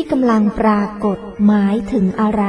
กำลังปรากฏหมายถึงอะไร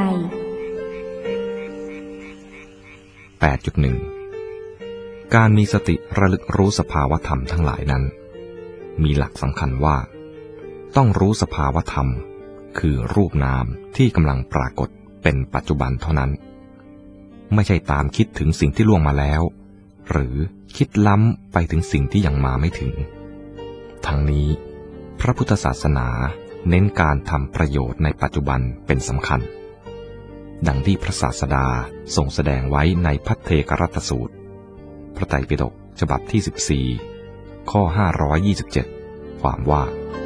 8.1 การมีสติระลึกรู้สภาวธรรมทั้งหลายนั้นมีหลักสำคัญว่าต้องรู้สภาวธรรมคือรูปนามที่กำลังปรากฏเป็นปัจจุบันเท่านั้นไม่ใช่ตามคิดถึงสิ่งที่ล่วงมาแล้วหรือคิดล้ำไปถึงสิ่งที่ยังมาไม่ถึงทั้งนี้พระพุทธศาสนาเน้นการทำประโยชน์ในปัจจุบันเป็นสำคัญดังที่พระศาสดาทรงแสดงไว้ในภัทเทกรัตสูตรพระไตรปิฎกฉบับที่14ข้อ527ความว่า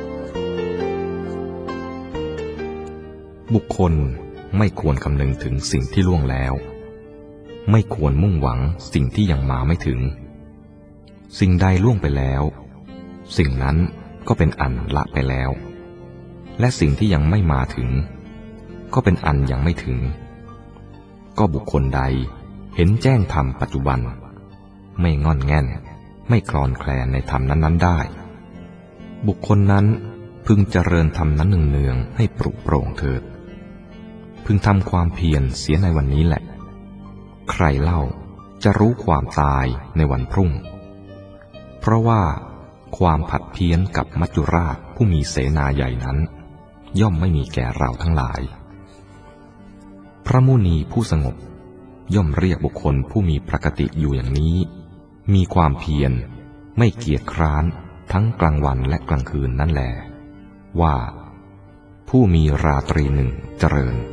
บุคคลไม่ควรคำนึงถึงสิ่งที่ล่วงแล้วไม่ควรมุ่งหวังสิ่งที่ยังมาไม่ถึงสิ่งใดล่วงไปแล้วสิ่งนั้นก็เป็นอันละไปแล้วและสิ่งที่ยังไม่มาถึงก็เป็นอันยังไม่ถึงก็บุคคลใดเห็นแจ้งธรรมปัจจุบันไม่งอนแง่นไม่คลอนแคลนในธรรมนั้นๆได้บุคคลนั้นพึงเจริญธรรมนั้นเนืองๆให้ปรุโปร่งเถิดพึงทำความเพียรเสียในวันนี้แหละใครเล่าจะรู้ความตายในวันพรุ่งเพราะว่าความผัดเพี้ยนกับมัจจุราชผู้มีเสนาใหญ่นั้นย่อมไม่มีแก่เราทั้งหลายพระมุนีผู้สงบย่อมเรียกบุคคลผู้มีปกติอยู่อย่างนี้มีความเพียรไม่เกียจคร้านทั้งกลางวันและกลางคืนนั่นแลว่าผู้มีราตรีหนึ่งเจริญ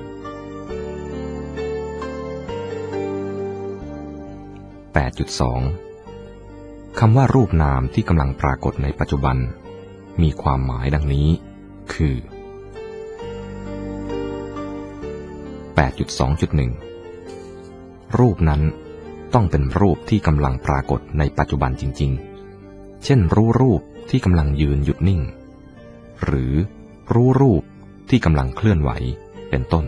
8.2 คำว่ารูปนามที่กำลังปรากฏในปัจจุบันมีความหมายดังนี้คือ 8.2.1 รูปนั้นต้องเป็นรูปที่กำลังปรากฏในปัจจุบันจริงๆเช่นรู้รูปที่กำลังยืนหยุดนิ่งหรือรู้รูปที่กำลังเคลื่อนไหวเป็นต้น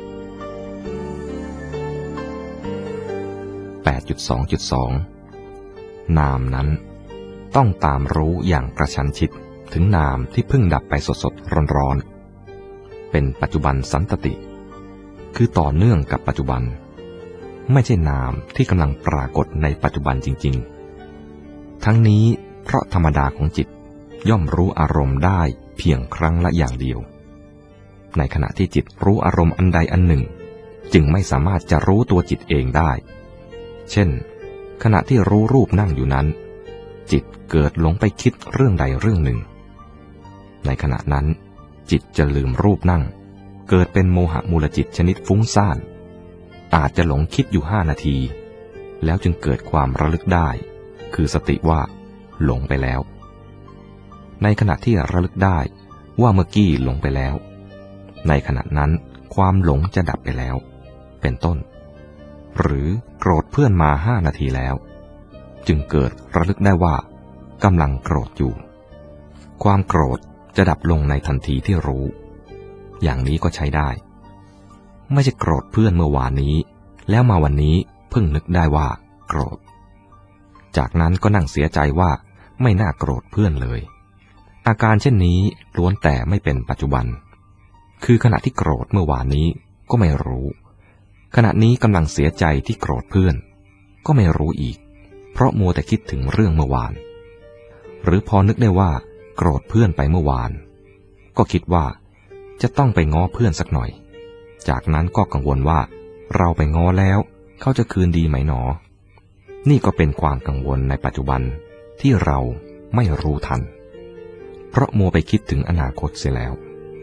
8.2.2 นามนั้นต้องตามรู้อย่างกระชั้นชิดถึงนามที่เพิ่งดับไปสดๆร้อนๆเป็นปัจจุบันสันตติคือต่อเนื่องกับปัจจุบันไม่ใช่นามที่กำลังปรากฏในปัจจุบันจริงๆทั้งนี้เพราะธรรมดาของจิตย่อมรู้อารมณ์ได้เพียงครั้งละอย่างเดียวในขณะที่จิตรู้อารมณ์อันใดอันหนึ่งจึงไม่สามารถจะรู้ตัวจิตเองได้เช่นขณะที่รู้รูปนั่งอยู่นั้นจิตเกิดหลงไปคิดเรื่องใดเรื่องหนึ่งในขณะนั้นจิตจะลืมรูปนั่งเกิดเป็นโมหะมูลจิตชนิดฟุ้งซ่านอาจจะหลงคิดอยู่5 นาทีแล้วจึงเกิดความระลึกได้คือสติว่าหลงไปแล้วในขณะที่ระลึกได้ว่าเมื่อกี้หลงไปแล้วในขณะนั้นความหลงจะดับไปแล้วเป็นต้นหรือโกรธเพื่อนมา5 นาทีแล้วจึงเกิดระลึกได้ว่ากำลังโกรธอยู่ความโกรธจะดับลงในทันทีที่รู้อย่างนี้ก็ใช้ได้ไม่ใช่โกรธเพื่อนเมื่อวานนี้แล้วมาวันนี้เพิ่งนึกได้ว่าโกรธจากนั้นก็นั่งเสียใจว่าไม่น่าโกรธเพื่อนเลยอาการเช่นนี้ล้วนแต่ไม่เป็นปัจจุบันคือขณะที่โกรธเมื่อวานนี้ก็ไม่รู้ขณะนี้กำลังเสียใจที่โกรธเพื่อนก็ไม่รู้อีกเพราะมัวแต่คิดถึงเรื่องเมื่อวานหรือพอนึกได้ว่าโกรธเพื่อนไปเมื่อวานก็คิดว่าจะต้องไปง้อเพื่อนสักหน่อยจากนั้นก็กังวลว่าเราไปง้อแล้วเขาจะคืนดีไหมหนอนี่ก็เป็นความกังวลในปัจจุบันที่เราไม่รู้ทันเพราะมัวไปคิดถึงอนาคตเสียแล้ว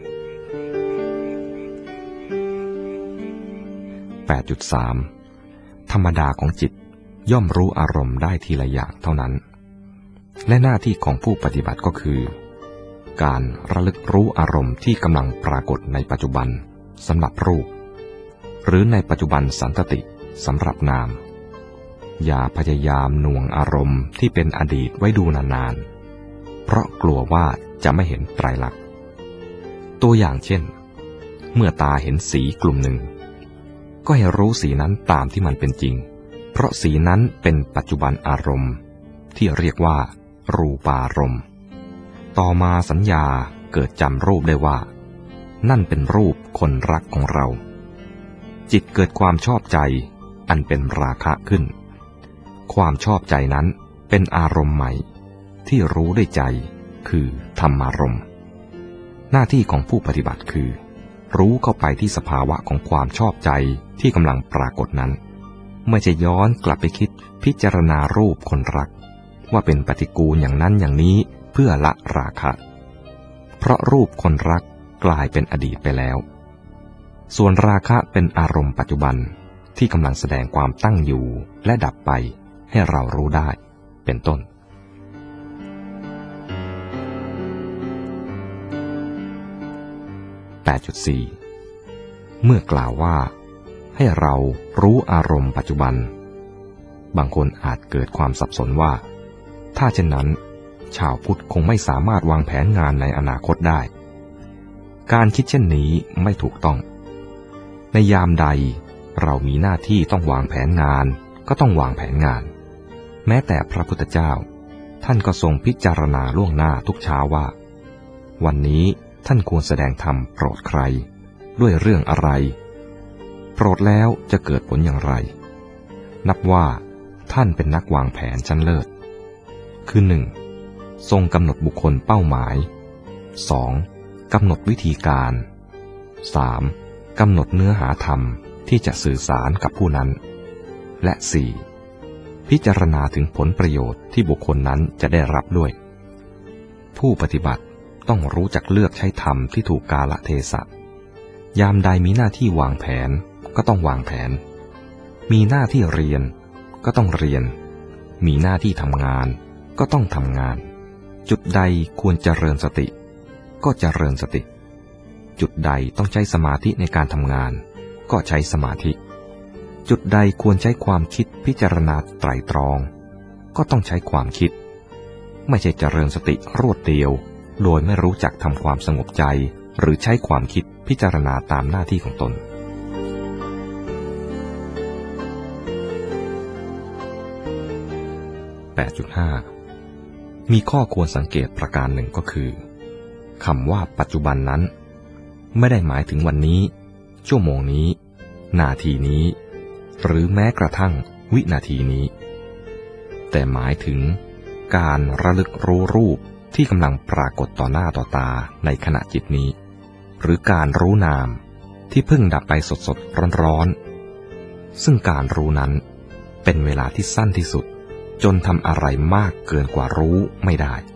8.3 ธรรมดาของจิตย่อมรู้อารมณ์ได้ทีละอย่างเท่านั้นและหน้าที่ของผู้ปฏิบัติก็คือการระลึกรู้อารมณ์ที่กำลังปรากฏในปัจจุบันสำหรับรูปหรือในปัจจุบันสันตติสำหรับนามอย่าพยายามหน่วงอารมณ์ที่เป็นอดีตไว้ดูนานๆเพราะกลัวว่าจะไม่เห็นไตรลักษณ์ตัวอย่างเช่นเมื่อตาเห็นสีกลุ่มหนึ่งก็ให้รู้สีนั้นตามที่มันเป็นจริงเพราะสีนั้นเป็นปัจจุบันอารมณ์ที่เรียกว่ารูปารมณ์ต่อมาสัญญาเกิดจำรูปได้ว่านั่นเป็นรูปคนรักของเรา จิตเกิดความชอบใจอันเป็นราคะขึ้นความชอบใจนั้นเป็นอารมณ์ใหม่ที่รู้ด้วยใจคือธรรมารมณ์หน้าที่ของผู้ปฏิบัติคือรู้เข้าไปที่สภาวะของความชอบใจที่กำลังปรากฏนั้นไม่ใช่ย้อนกลับไปคิดพิจารณารูปคนรักว่าเป็นปฏิกูลอย่างนั้นอย่างนี้เพื่อละราคะเพราะรูปคนรักกลายเป็นอดีตไปแล้วส่วนราคะเป็นอารมณ์ปัจจุบันที่กำลังแสดงความตั้งอยู่และดับไปให้เรารู้ได้เป็นต้น 8.4 เมื่อกล่าวว่าให้เรารู้อารมณ์ปัจจุบันบางคนอาจเกิดความสับสนว่าถ้าเช่นนั้นชาวพุทธคงไม่สามารถวางแผนงานในอนาคตได้การคิดเช่นนี้ไม่ถูกต้องในยามใดเรามีหน้าที่ต้องวางแผนงานก็ต้องวางแผนงานแม้แต่พระพุทธเจ้าท่านก็ทรงพิจารณาล่วงหน้าทุกเช้าว่าวันนี้ท่านควรแสดงธรรมโปรดใครด้วยเรื่องอะไรโปรดแล้วจะเกิดผลอย่างไรนับว่าท่านเป็นนักวางแผนชั้นเลิศคือ 1. ทรงกำหนดบุคคลเป้าหมาย 2. กำหนดวิธีการ 3. กำหนดเนื้อหาธรรมที่จะสื่อสารกับผู้นั้นและ 4. พิจารณาถึงผลประโยชน์ที่บุคคลนั้นจะได้รับด้วยผู้ปฏิบัติต้องรู้จักเลือกใช้ธรรมที่ถูกกาลเทศะยามใดมีหน้าที่วางแผนก็ต้องวางแผนมีหน้าที่เรียนก็ต้องเรียนมีหน้าที่ทำงานก็ต้องทำงานจุดใดควรเจริญสติก็เจริญสติจุดใดต้องใช้สมาธิในการทำงานก็ใช้สมาธิจุดใดควรใช้ความคิดพิจารณาไตร่ตรองก็ต้องใช้ความคิดไม่ใช่เจริญสติรวดเดียวโดยไม่รู้จักทำความสงบใจหรือใช้ความคิดพิจารณาตามหน้าที่ของตน 8.5 มีข้อควรสังเกตประการหนึ่งก็คือคำว่าปัจจุบันนั้นไม่ได้หมายถึงวันนี้ชั่วโมงนี้นาทีนี้หรือแม้กระทั่งวินาทีนี้แต่หมายถึงการระลึกรู้รูปที่กำลังปรากฏต่อหน้าต่อตาในขณะจิตนี้หรือการรู้นามที่เพิ่งดับไปสดๆร้อนๆซึ่งการรู้นั้นเป็นเวลาที่สั้นที่สุดจนทำอะไรมากเกินกว่ารู้ไม่ได้